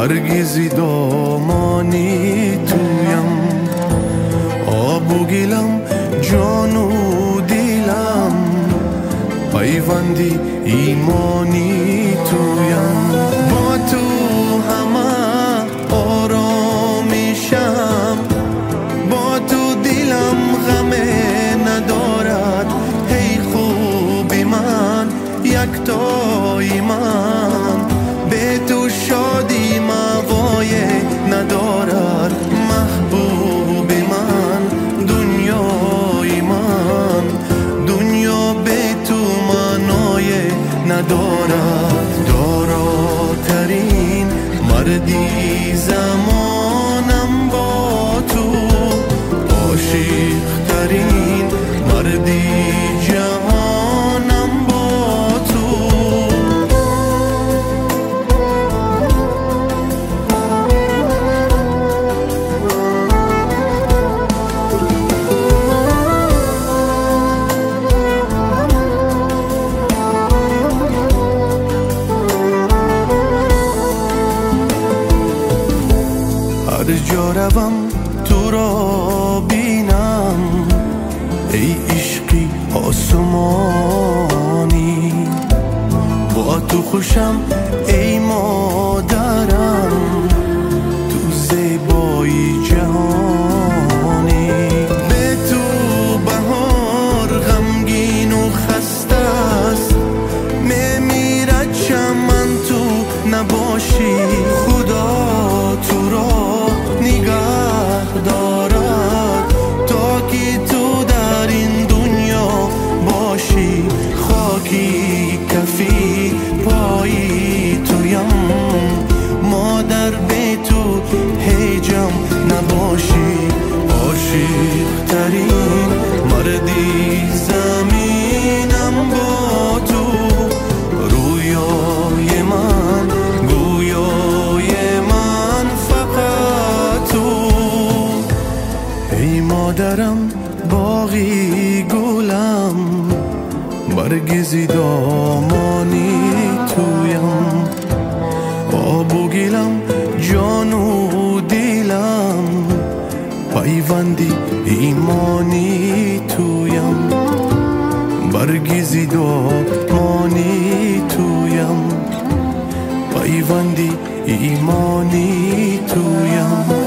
برگزی دامانی تویم، آب و گلم جان و دلم، پیوندی ایمانی تویم. با تو همه آرامیشم، با تو دلم غم ندارد. هی خوبی من یکتای من، به تو شادی موایه ندارد. محبوب من دنیای من، دنیا به تو معنای ندارد. داراترین مردی زمانم با تو، عاشقترین مردی جهانم با تو. هر جا روم تو را بینم، ای عشقی آسمانی. با تو خوشم ای مادرم، تو زیبایی جهانی. به تو بهار غمگین و خسته است، میمیرد چمن تو نباشی. خدا تو را نگه دارد تا که تو در این دنیا باشی. خاکی کفی پایی تویم، مادر به تو هیجم نباشی. عاشق ترین مردی زمینم با تو، رویای من گویای من فقط تو. ای مادرم باغی گلم، برگزی دامانی تویم، آب و گلم جان و دلم، پیوندی ایمانی تویم. برگزی دامانی تویم، پیوندی ایمانی تویم.